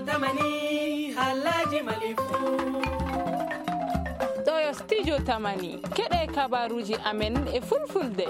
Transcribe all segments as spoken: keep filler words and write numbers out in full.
tamani halaji malifu ɗo studio tamani keɗe kabaruji amen e fulfulde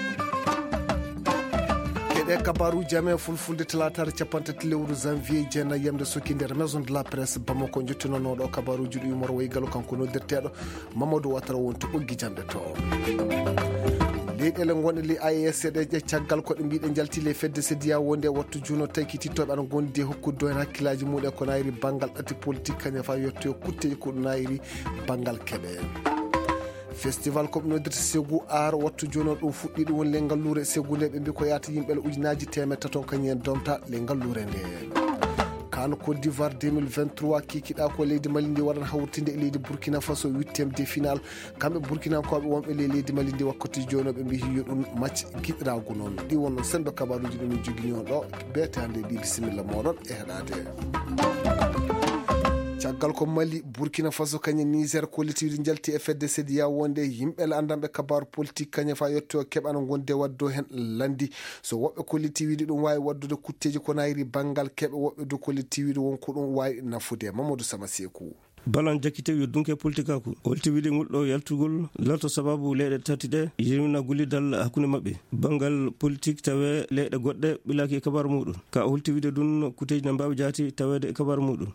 keɗe kabaruji amen fulfulde talatar capantati lewru janvier jeenayi yamde sokki nder maison de la presse bamako jottinonoɗo kabaruji ɗo yumor waygalo kanko noddirteɗo Mamadou Ouattara wonto ɓoggi jamɗe to leyɗele gonɗe li A E S ɗe caggal koɗe mbiɗe jaltile fedde sédia wonde wattu juno taykitittoɓe aɗa gondi e hokkude hen hakkillaji muɗum ko nayri banggal ɗati politique kañum fa yettoyo kutteji ko nayri banggal keɓe festival ko nodirta Ségou Art wattu joni ɗum fuɗɗi ɗum woni le ngallure Ségou nde ɓe mbi ko yata yimɓele ujunaji temedde taton kañum en domta le ngallure nde kano Côte d'Ivoire deux mille vingt-trois kikiɗa ko leydi Mali ndi waɗan hawrtinde e leydi Burkina Faso huitiéme de final kamɓe burkinankoɓe wonɓe le leydi Mali ndi wakkati joni ɓe mbi hiyo ɗum match giɗirago noon ɗi wonno sembe kabaruji ɗum joguino ɗo beete hande ɗi bisimilla moɗon e heɗade caggal ko Mali Burkina Faso kañum Niger kollitiɗi jalti e fedde sédia wonde yimɓele andanɓe kabaru politique kañum fa yetto keɓano gonde waddo hen landi so woɓɓe kollitiwiɗi ɗum wawi waddude kutteji ko nayri banggal keɓe woɓɓe do kollitiwiɗi wonko ɗum wawi nafude Mamadou Sama Sekou balan jakkite yoddunke politique ako holtiwiɗe ngulɗo yaltugol lato sababu leyɗe tati ɗe yewna gullidal hakkude mabɓe bangal politique tawe leyɗe goɗɗe ɓilaki e kabaru muɗum ka holtiwiɗe ɗum kuteji ne mbawi jaati tawede e kabaru muɗum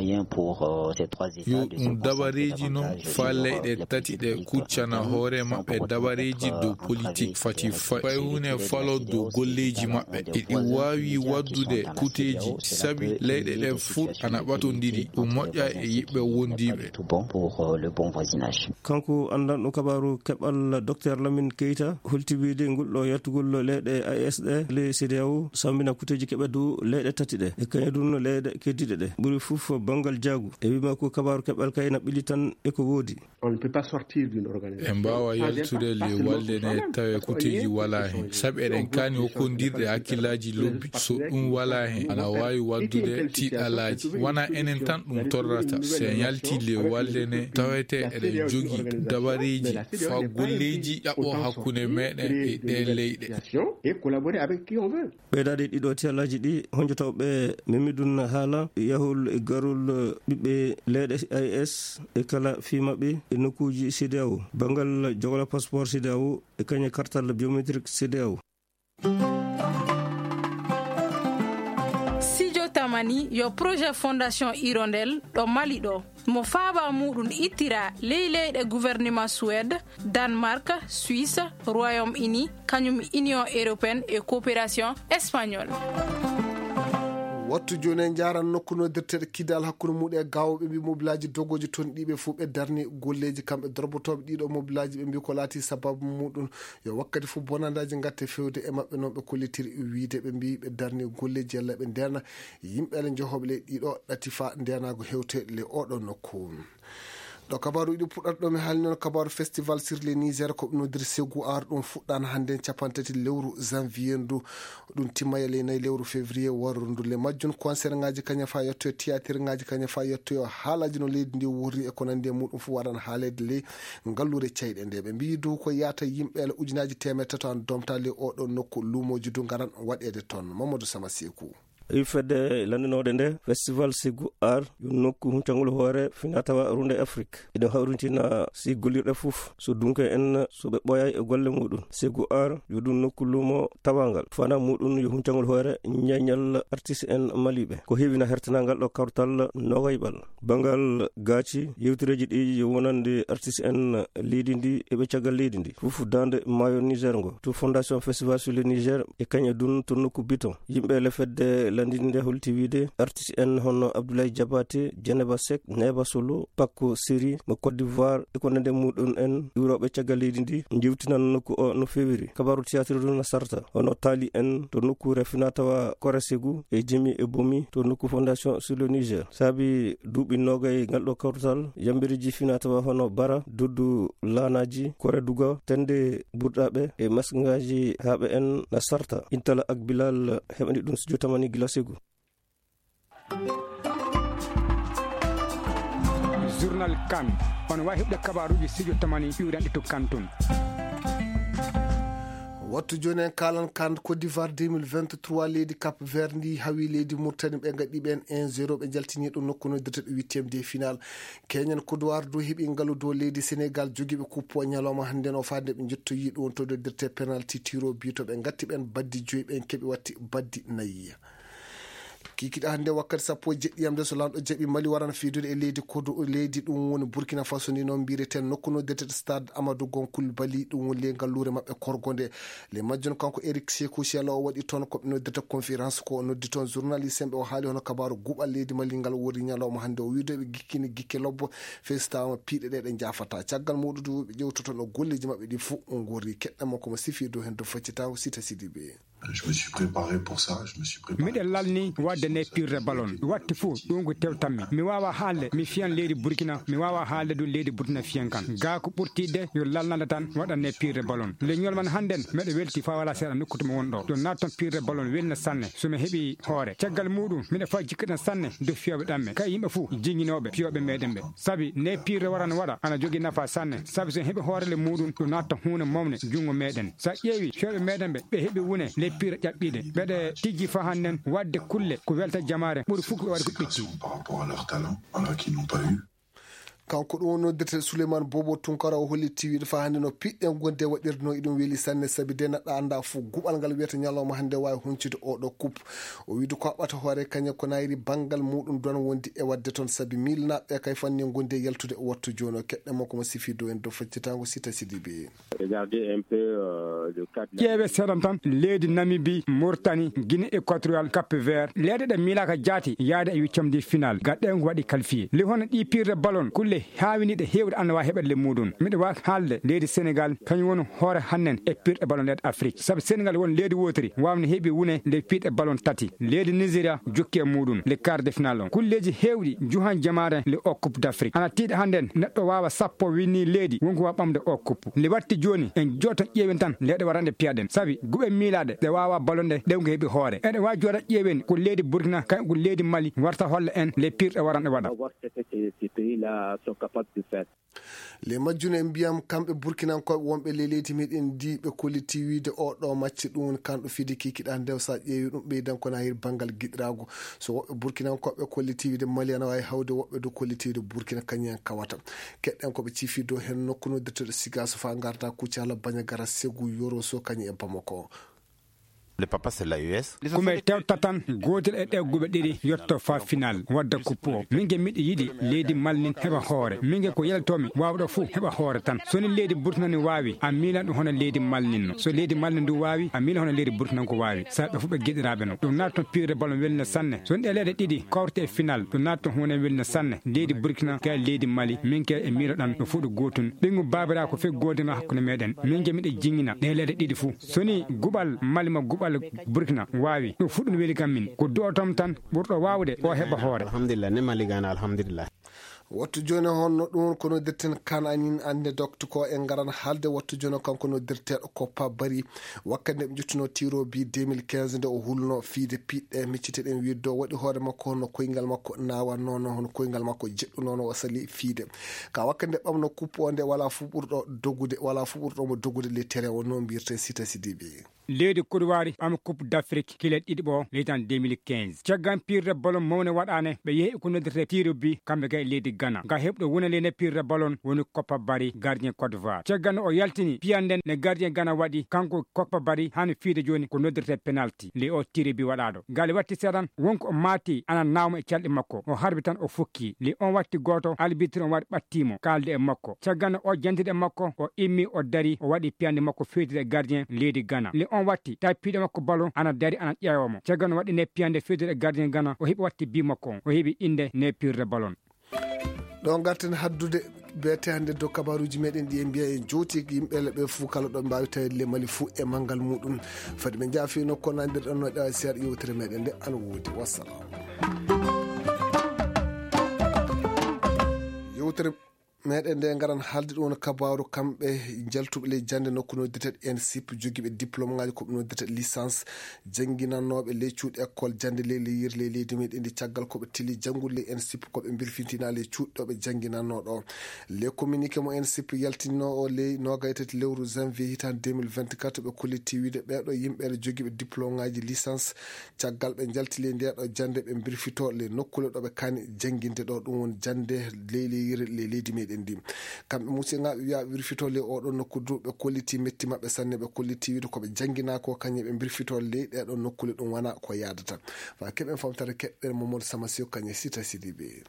yo ɗum dabareji noon fa leyɗe tati ɗe kuccana hoore mabɓe dabareji dow politique fati fay hunde falo dow golleji mabɓe eɗi wawi waddude kuteji saabi leyɗe ɗe fut ana ɓatodiri ɗum moƴƴa e yiɓɓe kanko andanɗo kabaru keɓal docteur Lamine Keita holtiwiide ngulɗo yettugol leyɗe A E S ɗe le CEDEAO sambina kuteji keɓe dow leyɗe tati ɗe e kañum ɗum leyɗe keddiɗe ɗe ɓuuri fof bangal jaagu e wima ko kabaru keɓal kayna ɓili tan eko woodi ɓe mbawa yaltude le walde ne tawe kuteji wala hen saabi eɗen kani hokkodirɗe hakkillaji lobbi so ɗum wala hen ana wawi waddude tiɗalaji wona enen tan ɗum torrata sen yalti le walde ne tawete eɗen jogi dabareji fa golleji ƴaɓɓo hakkude meɗen e ɗe leyɗe ɓeydade ɗiɗo tialaji ɗi honjo tawɓe memidun haala yahol e garol ɓiɓɓe leyɗe A E S e kala fi mabɓe e nokkuji CEDEAO bangal jogola passeport CEDEAO e kañum kartal biométrique CEDEAO tamani yo projet fondation Hirondelle ɗo Mali ɗo mo faaba muɗum ittira ley leyɗe gouvernement Suède, Danemark, Suisse, Royaume-Uni kañum Union européenne et coopération espagnole wattu joni en jaran nokku nodirteɗe kidal hakkude muɗum e gawɓe mbi mobilaji dogoji toon ɗiɓe fof ɓe darni golleji kamɓe dorbotoɓe ɗiɗo mobilaji ɓe mbi ko laati sababu muɗum yo wakkati fof bonandaji gatte fewde e mabɓe noon ɓe kollitiri wiide ɓe mbi ɓe darni golleji yalla ɓe nderna yimɓele jeehoɓe le ɗiɗo ɗati fa ndenago hewte le oɗo nokku ɗo kabaru ɗi puɗɗata ɗo mi haalni noon kabaru festival sur le Niger ko nodiri Ségou Art ɗum fuɗɗano hannde capantati lewru janvier ndu ɗum timmaya ley nayyi lewru février warru ndu le majjun concert ngaji kañum fa yettoyo théâtre ngaji kañum fa yettoyo haalaji no leydi ndi wurri e ko nandi e muɗum fof waɗan haalede ley ngallure ceyɗe nde ɓe mbi dow ko yata yimɓele ujunaji temedde tato an domta ley oɗo nokku lumoji du garan waɗede toon Mamadou Sama Sekou i fedde landinode nde festival Ségou Art yo nokku huncangol hoore fina tawa runde Afrique eɗen hawrintina si gollirɗe fof so dunke en so ɓe ɓoyay e golle muɗum Ségou Art yo ɗum nokku lumo tawangal fana muɗum yo huncangol hoore ñañal artiste en maliɓe ko heewina hertanangal ɗo kawtal nogaybal bangal gaaci yewtireji ɗi yo wonande artiste en leydi ndi eɓe caggal leydi ndi fof dande mayo Niger ngo to fondation festival sur le Niger e kañe dun to nokku biton yimɓe le fedde landinde nde holti wiide artiste en hono Abdoulaye Diabaté, Djeneba Seck, Neba Solo, Pakko Siri mo Côte d'Ivoire e ko nande muɗum en iwroɓe caggal leydi ndi jewtinan nokku o no fewiri kabaru théâtre ɗum na sarta hono taali en to nokku refina tawa Kore Ségou e Jemi e Bomi to nokku fondation sur le Niger saabi duuɓi nogay ngal ɗo kawtal yambiriji fina tawa hono Bara Doddu Lanaji Kore Duga Tende Burɗaɓe e masgaji haɓe en na sarta Intala ak Bilal heɓani ɗum studio tamani gila Ségou. Journal Kan on wawi heɓde kabaruji studio tamani ɓiwɗanɗe to Kanton wattu joni en kalan kan Côte d'Ivoire deux mille vingt-trois leydi Cap Vert ndi hawi leydi Mauritanie ɓe gaɗi ɓen un zéro ɓe jaltini ɗum nokku noddirteɗo huitiéme de final. Kenyan Côte d'Ivoire do heeɓi ngalu dow leydi Sénégal jogiiɓe kuppo ñalawma hannde no fande ɓe jettoyi ɗum to noddirte penalty tiro bito ɓe gatti ɓen baddi joyi ɓen keɓi watti baddi nayyi. Kikiɗa hannde wakkati sappo e jeɗɗiyamde so lamɗo jaɓi Mali warana fiidude e leydi kodo leydi ɗum woni Burkina Faso ni noon mbireten nokku noddirteɗo stade Amadou Gon Coulibaly ɗum woni le ngallure maɓɓe korgonde le majjun kanko Eric Sékou Siala o waɗi toon koɓe noddirta conférence ko noddi toon journaliste en ɓe o haali hono kabaru guɓal leydi Mali ngal wori ñalawma hannde o wiidoɓe gikkini gikke lobbo fesitama piiɗe ɗe ɗe jafata caggal muɗum ɓe ƴewtoton o golleji maɓɓe ɗi fo ngori keɗɗama komo sifi dow hen do faccitago Sita Sidibé. Je me suis préparé pour ça, je me suis préparé. Miɗe lalni wadde ne pirre ballon watti fuu ɗum ko tewtanmi mi wawa haalde mi fiyan leydi Burkina mi wawa haalde ɗum leydi Burkina fiyan kan ga ko ɓurtide yo lalnande tan waɗanne pirre ballon leñol man hannden meɗe welti fa wala seeɗa nokku to mi woni ɗo ɗum natton pirre ballon welna sanne somi heeɓi hoore caggal muɗum miɗe fa jikkiɗan sanne do fiyoɓe ɗamme kay yimɓe fuu jinginoɓe fiyoɓe meɗen ɓe sabi ne pirre warana waɗa ana jogui nafa sanne sabi so heeɓi hoorele muɗum ɗum natta hunde mawne jungo meɗen sa ƴeewi fiyoɓe meɗen ɓe ɓe heeɓi wune le pirre ƴaɓɓiɗe ɓeɗe tijji fa hannden wadde kulle ko welta jamare ɓuri fof ko waɗi ko ɓetti kanko ɗum noddirte Souleymane Bobo Tunkara o holli tiwiɗo fa hannde no piɗɗen gonde waɗirde no iɗum weeli sanne sabi de neɗɗo anda fof guɓal ngal wiyata ñalawma hannde wawi huncide oɗo coupe o wiide ko haɓɓata hoore kañum ko nayri banggal muɗum don wondi e wadde toon sabi milnaɓe kay fanni gonde yaltude o wattu joni o keɗɗenmo komo sifi dow en dow faccitago Sita Sidibé. ƴeewe seeɗan tan leydi Namibie Mauritanie Guinée équatorial Cap Vert leyɗe ɗe milaka jaati yaade e huitiéme de final gaɗɗen ko waɗi qualifié li hono ɗi pirde ballon kulle hawiniɗe hewde anna wawi heɓede le muɗum miɗo wawi haalde leydi Sénégal kañum woni hoore hannen e pirɗe ballon leydi Afrique saabu Sénégal woni leydi wotiri wawno heeɓi wune le pirɗe ballon tati leydi Nigéria jokki e muɗum le quart de final on kulleji hewɗi juhan jamare le o coupe d'Afrique ana tiiɗa hannden neɗɗo wawa sappo winni leydi wonko wawa ɓamde o coupe li watti joni en jotan ƴeewen tan leyɗe warande piyaɗen saabi guɓe miilaɗe ɗe wawa ballonde ɗewgo heeɓi hoore eɗe wawi jooɗa ƴeewen ko leydi Burkina kañum ko leydi Mali warta holla en les pirɗe waranɗe waɗa les majjune en mbiyam kamɓe burkinankoɓe wonɓe le leydi meɗen ndi ɓe kolliti wiide oɗo macce ɗum kanɗo fidi kikiɗa ndew sa ƴeewi ɗum ɓeydankona hir banggal guiɗirago so woɓɓe burkinankoɓe kolliti wiide Mali ana wawi hawde woɓɓe do kolliti wiide Burkina kañum en kawata keɗɗen koɓe ciifi dow hen nokku noddirteɗo Sigaso fa garda Kucala Bandiagara Ségou Yoro So kañum e Bamako. Le papa c'est la U S. Kume tewta tan gotel e ɗegguɓe ɗiɗi yetto fa final wadda coupe o mingue miɗo yiɗi leydi Mali heɓa hoore mingue ko yaltomi wawɗo fou heɓa hoore tan soni leydi Burkina ni wawi a milan ɗum hono leydi Mali no so leydi Mali ndu wawi a milan hono leydi Burkina ko wawi sa ɓe foof ɓe gueɗiraɓe no ɗum natton pirde ballon welna sanne soni ɗe leyɗe ɗiɗi kawrte e final ɗum natton hunde welna sanne leydi Burkina ka leydi Mali mingue e miloɗan no fuu ɗo gotun ɓingu babira ko fe godino hakkude meɗen mingue miɗe jingina ɗe leyɗe ɗiɗi fou soni guɓal Mali ma guɓal Burkina wawi ɗum fuɗɗum weli kam min ko do'otom tan ɓurɗo wawde o heɓa hoore alhamdulillah ne maligana alhamdulillah wattu joni honno ɗum ko noddirten kan anin ande docte ko en garan haalde wattu joni kanko noddirteɗo Koppa Bari wakkati nde ɓe juttuno tiro bi deux mille quinze nde o hulno fiide piɗɗe micciteɗen widdo waɗi hoore makko hono koyngal makko nawa noon hono koyngal makko jeɗɗu noon o sali fiide ka wakkati nde ɓamno coupe o nde wala fu ɓurɗo dogude wala fu ɓurɗomo dogude le terrain o noon mbiyete Sita Sidibé. leydi Côte d'Ivoire am coupe d'Afrique kilet ɗiɗi ɓo leytan deux mille quinze caggan pirde ballon mawne waɗane ɓe yeehi ko noddirte tiro bi kamɓe kay leydi Ghana ga heɓɗo wonale ne pirde ballon woni Koppa Bari gardien Côte d'Ivoire caggan o yaltini piyanden ne gardien Ghana waɗi kanko Koppa Bari hani fiide joni ko noddirte penalty le o tiri bi waɗaɗo gali watti seeɗan wonko o maati ana nawma e calɗi makko o harbi tan o fukki li on watti goto arbitre on waɗi ɓattimo kalde e makko caggan o jantide e makko o immi o dari o waɗi piyande makko feetide gardien leydi Ghana li on watti tawi piiɗe makko ballon ana dari ana ƴeewomo caggan o waɗi ne piyande feetide e gardien Ghana o heeɓi watti bi makko o heeɓi inde ne pirde ballon ɗo garten haddude beete hannde dow kabaruji meɗen ɗi e mbiya en jooti yimɓele ɓe fuu kala ɗo mbawi tawede le Mali fuu e manggal muɗum fadi ɓe jaafi nokko nandirɗon no ɗawa seeɗa yewtere meɗen nde ana woodi wassalam yewtere meɗen nde garan haalde ɗum woni kabaru kamɓe jaltuɓe ley jande nokku noddirteɗe N S I P joguiɓe diplôme ngaji koɓe noddirteɗe licence jangguinannoɓe ley cuuɗi école jande ley leyir ley leydi meɗen ndi caggal koɓe tili janggude ley N S I P koɓe birfitina ley cuuɗɗoɓe jangguinanno ɗo les communiqué mo N S I P yaltinno o ley nogay tati lewru janvier hitande deux mille vingt-quatre ɓe kolliti wiide ɓeɗo yimɓeɗe joguiɓe diplôme ngaji licence caggal ɓe jaltile ndeɗo jande ɓe birfito le nokkule ɗo ɓe kani jangguinde ɗo ɗum woni jande ley leyir ley leydi meɗen ndi kamɓe musigaɓe wiya birfito le oɗo nokku du ɓe kolliti metti mabɓe sanne ɓe kolliti wiide koɓe jangguina ko kañum ɓe birfito ley ɗeɗo nokkule ɗum wona ko yadata fa keɓen famtare keɓɓen Mamadou Samasio kañe Sita Sidibe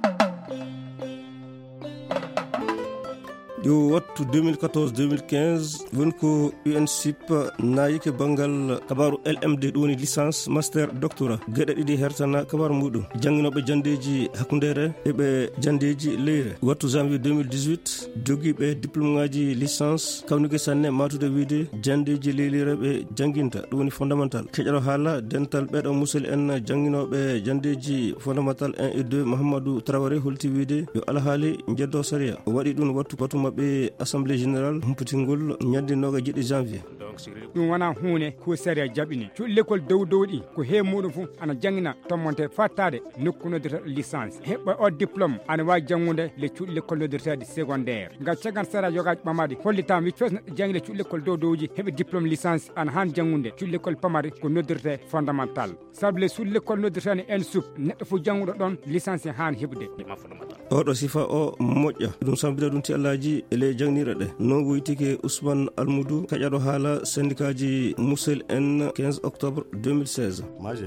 yo wattu deux mille quatorze deux mille quinze woni ko U N S I P nayike banggal kabaru L M D ɗum woni licence master doctorat gueɗe ɗiɗi hertana kabaru muɗum jangguinoɓe jandeji hakkudere eɓe jandeji leyre wattu janvier deux mille dix-huit joguiɓe diplôme ngaji licence kawnugue sanne matude wiide jandeji leylire ɓe jangguinta ɗum woni fondamental keƴaɗo haala dental ɓeɗo musel en jangguinoɓe jandeji fondamental un et deux Mahamadou Traoré holti wiide yo alhaali jeddo saria o waɗi ɗum wattu watu mabɓe assemblée générale humputingol ñande noga jiɗi janvier ɗum wona hunde ko saria jaɓini cuuɗi l'école dow dow ɗi ko he muɗum fof ana jangguina tommonte fattade nokku noddirteɗo licence heɓɓa o diplôme ana wawi janggude le cuuɗi l'école noddirteɗe secondaire ngam caggal saria jogaji ɓamade hollitama wi fes neɗɗo janggi le cuuɗi l'école dow dowji heɓe diplôme licence ana han janggude cuuɗi l'école pamari ko noddirte fondamental saabu le suuɗi l'école noddirteni N S U P neɗɗo fof jangguɗo ɗon licence han heɓde oɗo sifa o moƴƴa ɗum sambita ɗum ti allaji ele jangnire ɗe non woytike Ousmane Almoudou kaƴaɗo haala syndicat ji Moussel en quinze octobre deux mille seize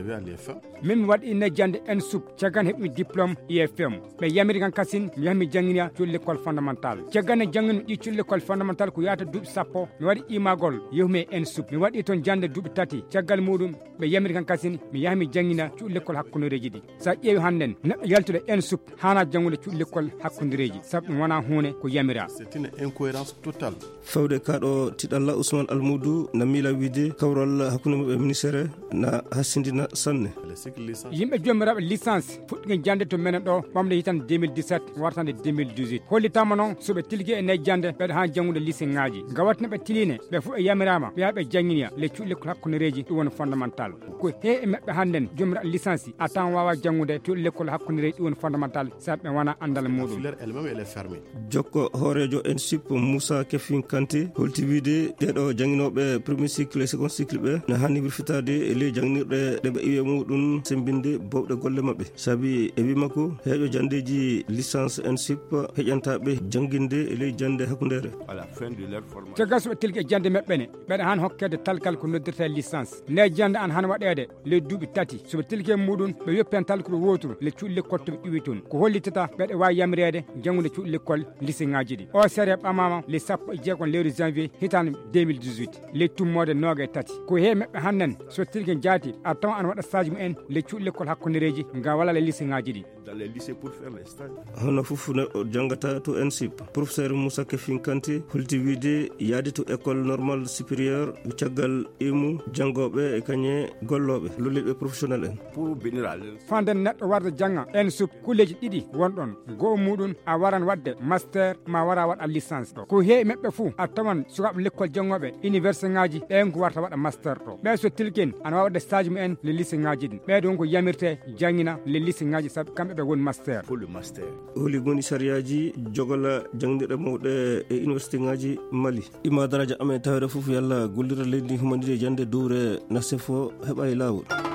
min mi waɗi nejjande N S U P caggan heɓmi diplôme I F M ɓe yamiri kan kasin mi yahmi jangguina cuuɗi l'école fondamental caggane jangguino ɗi cuuɗi l'école fondamental ko yahata duuɓi sappo mi waɗi imagol yehumi e N S U P mi waɗi toon jande duuɓi tati caggal muɗum ɓe yamiri kan kasin mi yahmi jangguina cuuɗi l'école hakkudereji ɗi sa ƴeewi hannden neɗɗo yaltude N S U P hana janggude cuuɗi l'école hakkudereji saabu ɗum wona hunde ko yamira c'est une incohérence totale fawde kaɗo tiɗalla Ousmane Almoudou na miila wiide kawral hakkude maɓɓe ministére na hassindina sanne yimɓe jomiraɓe licence fuɗɗigen jande to menen ɗo ɓamde hitande deux mille dix-sept wartande deux mille dix-huit hollitama noon soɓe tilgui e nejjande ɓeɗo ha janggude lycée ngaji gawatno ɓe tiline ɓe fof ɓe yamirama ɓe yaɓe jangguinia les cuuɗi l'école hakkudereji ɗum woni fondamental ko he e mabɓe hannden jomiraɓe licence a tawan wawa janggude cuuɗi l'école hakkudereji ɗum woni fondamental saabu ɓe wona andal muɗum jokko hoorejo N S I P Moussa Kefin Kanté holti wiide ɗeɗo jangguinoɓe premier cycle e second cycle ɓe ne hanni wirfitade e ley jangnirɗe ɗeɓe iwe muɗum sembinde bowɗe golle mabɓe saabi e wimako heeƴo jandeji licence N S I P heƴantaɓe jangguinde e ley jande hakkudere caggal soɓe tilgi e jande meɓɓene ɓeɗa han hokkede talkal ko noddirte licence nde jande an han waɗede ley duuɓi tati soɓe tilgi e muɗum ɓe yoppen talkuɗo wotoro le cuuɗi l'école toɓe ƴuwi toon ko hollitata ɓeɗe wawi yamirede janggude cuuɗi l'école lycée ngaji ɗi o série ɓamama le sappo e jeegom lewru janvier hitande deux mille dix-huit le tummode noga e tati ko he mabɓe hannen so tilgue jaati a tawa ana waɗa stage mumen le cuuɗi l'école hakkudereji ngam walla le lycée ngaji ɗi hono foof neɗɗo janggata to N S I P professeur Moussa Kefin Kanté holti wiide yaade to école normale supérieure caggal imu janggoɓe e kañe golloɓe lolliɓe professionnel en fanden neɗɗo warda jangga N S U P kulleji ɗiɗi wonɗon goho muɗum a waran wadde master ma wara waɗa licence ɗo ko heewi mabɓe fou a tawan sukaɓe l'école janggoɓe université ngaji ɓen ko warta waɗa master ɗo ɓe so tilken ana wawa wadde stage mumen le lycée ngaji ɗin ɓeɗon ko yamirte jangguina le lycée ngaji saabu kamɓe ɓe woni master holi goni sariyaji jogola jangdirɗe mawɗe e université ngaji Mali ima daraja amen tawede foof yalla gollira leydi humandide jande dowre nasse fo heɓa e lawol